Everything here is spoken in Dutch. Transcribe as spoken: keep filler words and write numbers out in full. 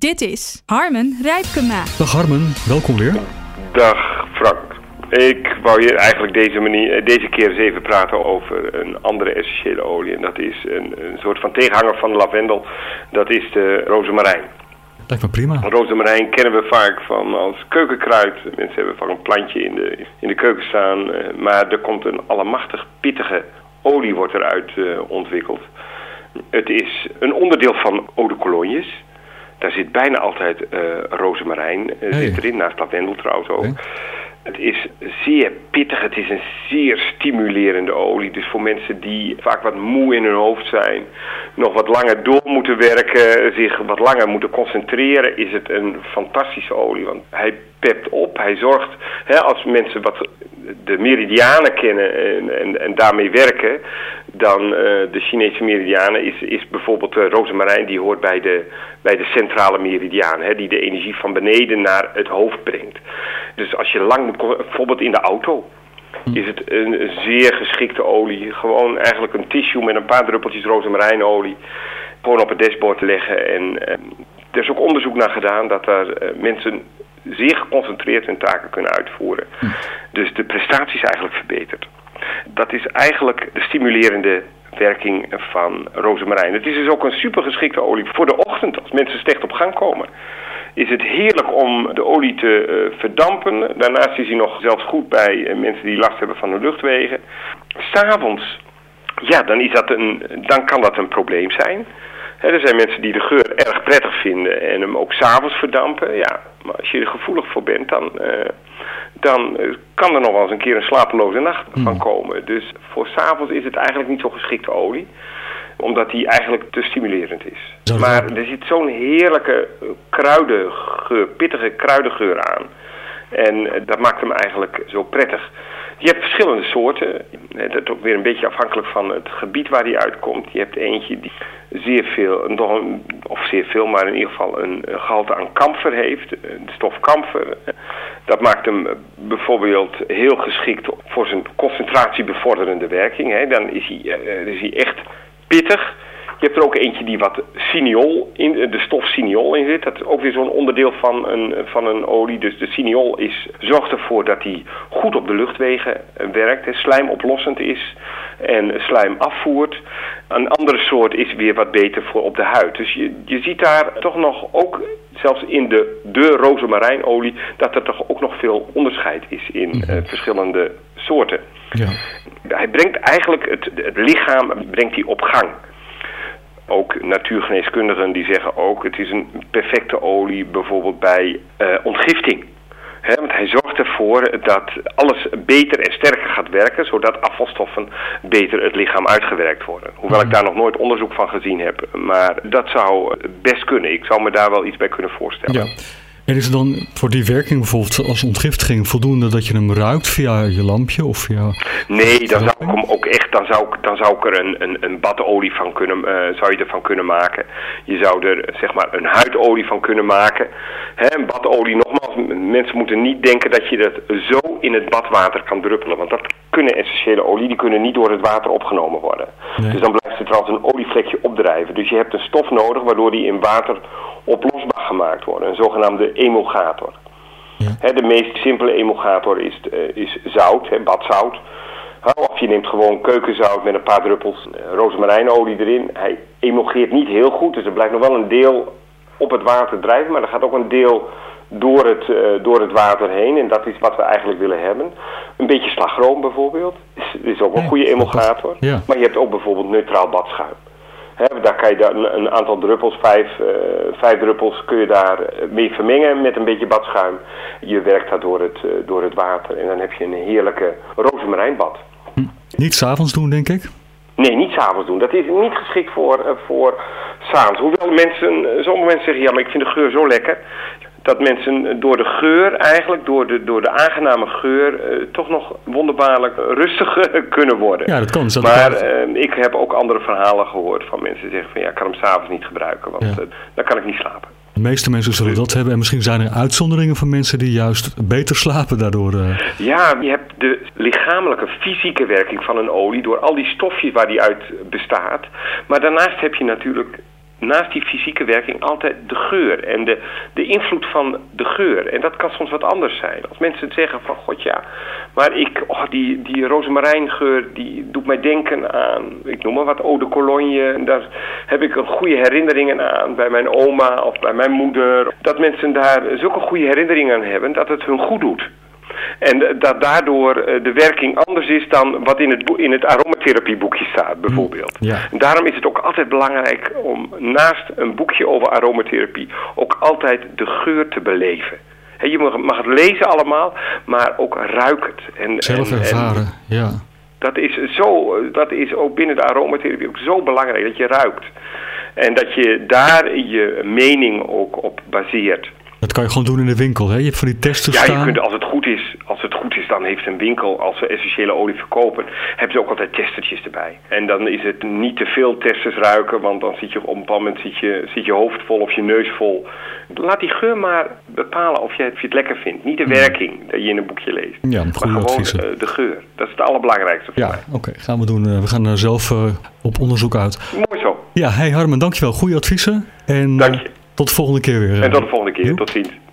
Dit is Harmen Rijpkema. Dag Harmen, welkom weer. Dag Frank. Ik wou je eigenlijk deze, manier, deze keer eens even praten over een andere essentiële olie. En dat is een, een soort van tegenhanger van de lavendel. Dat is de rozemarijn. Lijkt me prima. Rozemarijn kennen we vaak van als keukenkruid. Mensen hebben vaak een plantje in de, in de keuken staan. Maar er komt een allemachtig pittige olie wordt eruit uh, ontwikkeld. Het is een onderdeel van eau de colognes. Daar zit bijna altijd uh, rozemarijn uh, hey. zit erin, naast lavendel trouwens ook. Hey. Het is zeer pittig, het is een zeer stimulerende olie. Dus voor mensen die vaak wat moe in hun hoofd zijn, nog wat langer door moeten werken, zich wat langer moeten concentreren, is het een fantastische olie. Want hij pept op, hij zorgt, hè, als mensen wat de meridianen kennen en, en, en daarmee werken, dan uh, de Chinese meridianen is, is bijvoorbeeld de rozemarijn, die hoort bij de, bij de centrale meridiaan, hè, die de energie van beneden naar het hoofd brengt. Dus als je lang moet, bijvoorbeeld in de auto, is het een zeer geschikte olie. Gewoon eigenlijk een tissue met een paar druppeltjes rozemarijnolie gewoon op het dashboard leggen. En uh, er is ook onderzoek naar gedaan dat daar uh, mensen zeer geconcentreerd hun taken kunnen uitvoeren. Hm. Dus de prestatie is eigenlijk verbeterd. Dat is eigenlijk de stimulerende werking van rozemarijn. Het is dus ook een supergeschikte olie voor de ochtend, als mensen slecht op gang komen. Is het heerlijk om de olie te uh, verdampen. Daarnaast is hij nog zelfs goed bij uh, mensen die last hebben van hun luchtwegen. 's Avonds, ja, dan, is dat een, dan kan dat een probleem zijn. He, er zijn mensen die de geur erg prettig vinden en hem ook 's avonds verdampen. Ja, maar als je er gevoelig voor bent, dan, uh, dan uh, kan er nog wel eens een keer een slapeloze nacht mm. van komen. Dus voor 's avonds is het eigenlijk niet zo'n geschikte olie, omdat die eigenlijk te stimulerend is. Zo, maar er zit zo'n heerlijke kruidengeur, pittige kruidengeur aan. En uh, dat maakt hem eigenlijk zo prettig. Je hebt verschillende soorten. Dat is ook weer een beetje afhankelijk van het gebied waar die uitkomt. Je hebt eentje die zeer veel, of zeer veel, maar in ieder geval een gehalte aan kamfer heeft. De stof kamfer. Dat maakt hem bijvoorbeeld heel geschikt voor zijn concentratiebevorderende werking. Dan is hij, is hij echt pittig. Je hebt er ook eentje die wat cineol in, de stof cineol in zit. Dat is ook weer zo'n onderdeel van een, van een olie. Dus de cineol is, zorgt ervoor dat hij goed op de luchtwegen werkt. Hè, slijmoplossend is en slijm afvoert. Een andere soort is weer wat beter voor op de huid. Dus je, je ziet daar toch nog ook, zelfs in de, de rozemarijnolie, dat er toch ook nog veel onderscheid is in mm-hmm. uh, verschillende soorten. Ja. Hij brengt eigenlijk het, het lichaam brengt hij op gang. Ook natuurgeneeskundigen die zeggen ook, het is een perfecte olie bijvoorbeeld bij uh, ontgifting. He, want hij zorgt ervoor dat alles beter en sterker gaat werken, zodat afvalstoffen beter het lichaam uitgewerkt worden. Hoewel mm. ik daar nog nooit onderzoek van gezien heb, maar dat zou best kunnen. Ik zou me daar wel iets bij kunnen voorstellen. Ja. En is er dan voor die werking bijvoorbeeld als ontgiftiging voldoende dat je hem ruikt via je lampje of via... Nee, dan zou ik hem ook echt, dan zou ik, dan zou ik er een, een, een badolie van kunnen, uh, zou je ervan kunnen maken. Je zou er zeg maar een huidolie van kunnen maken. Hè, een badolie, nogmaals, mensen moeten niet denken dat je dat zo in het badwater kan druppelen. Want dat kunnen essentiële olie, die kunnen niet door het water opgenomen worden. Nee. Dus dan blijft er trouwens een olievlekje opdrijven. Dus je hebt een stof nodig waardoor die in water oplosbaar gemaakt worden. Een zogenaamde emulgator. Ja. He, de meest simpele emulgator is, uh, is zout, he, badzout. Of je neemt gewoon keukenzout met een paar druppels uh, rozemarijnolie erin. Hij emulgeert niet heel goed, dus er blijft nog wel een deel op het water drijven. Maar er gaat ook een deel door het, uh, door het water heen. En dat is wat we eigenlijk willen hebben. Een beetje slagroom bijvoorbeeld. Is, is ook een goede emulgator. Ja. Maar je hebt ook bijvoorbeeld neutraal badschuim. He, daar kan je daar een, een aantal druppels, vijf, uh, vijf druppels kun je daar mee vermengen met een beetje badschuim. Je werkt dat door het, uh, door het water en dan heb je een heerlijke rozemarijnbad. Hm. Niet 's avonds doen, denk ik? Nee, niet 's avonds doen. Dat is niet geschikt voor, uh, voor 's avonds. Hoewel mensen, sommige mensen zeggen, ja, maar ik vind de geur zo lekker. Dat mensen door de geur eigenlijk, door de, door de aangename geur, uh, toch nog wonderbaarlijk rustig uh, kunnen worden. Ja, dat kan. Dat maar uh, ik heb ook andere verhalen gehoord van mensen die zeggen van ja, ik kan hem 's avonds niet gebruiken, want ja. uh, dan kan ik niet slapen. De meeste mensen zullen dat hebben en misschien zijn er uitzonderingen van mensen die juist beter slapen daardoor. Uh... Ja, je hebt de lichamelijke, fysieke werking van een olie door al die stofjes waar die uit bestaat. Maar daarnaast heb je natuurlijk naast die fysieke werking altijd de geur en de, de invloed van de geur. En dat kan soms wat anders zijn. Als mensen zeggen van, god ja, maar ik, oh, die, die rozemarijngeur, die doet mij denken aan, ik noem maar wat, eau de cologne. En daar heb ik goede herinneringen aan bij mijn oma of bij mijn moeder. Dat mensen daar zulke goede herinneringen aan hebben, dat het hun goed doet. En dat daardoor de werking anders is dan wat in het, bo- in het aromatherapieboekje staat, bijvoorbeeld. Ja. En daarom is het ook altijd belangrijk om naast een boekje over aromatherapie ook altijd de geur te beleven. He, je mag, mag het lezen allemaal, maar ook ruik het. En, Zelf en, ervaren, en ja. Dat is, zo, dat is ook binnen de aromatherapie ook zo belangrijk, dat je ruikt. En dat je daar je mening ook op baseert. Dat kan je gewoon doen in de winkel, hè? Je hebt van die testers ja, staan. Ja, je kunt, als het goed is, als het goed is, dan heeft een winkel, als ze essentiële olie verkopen, hebben ze ook altijd testertjes erbij. En dan is het niet te veel testers ruiken, want dan zit je op een bepaald moment zit je, zit je hoofd vol of je neus vol. Laat die geur maar bepalen of je, of je het lekker vindt. Niet de werking dat je in een boekje leest. Ja, maar gewoon uh, de geur. Dat is het allerbelangrijkste voor ja, mij. Ja, oké. Okay, gaan we doen. Uh, we gaan er zelf uh, op onderzoek uit. Mooi zo. Ja, hey Harmen, dankjewel. Goeie adviezen. En Dank je. Uh, tot de volgende keer weer. En tot de volgende keer. Tot ziens.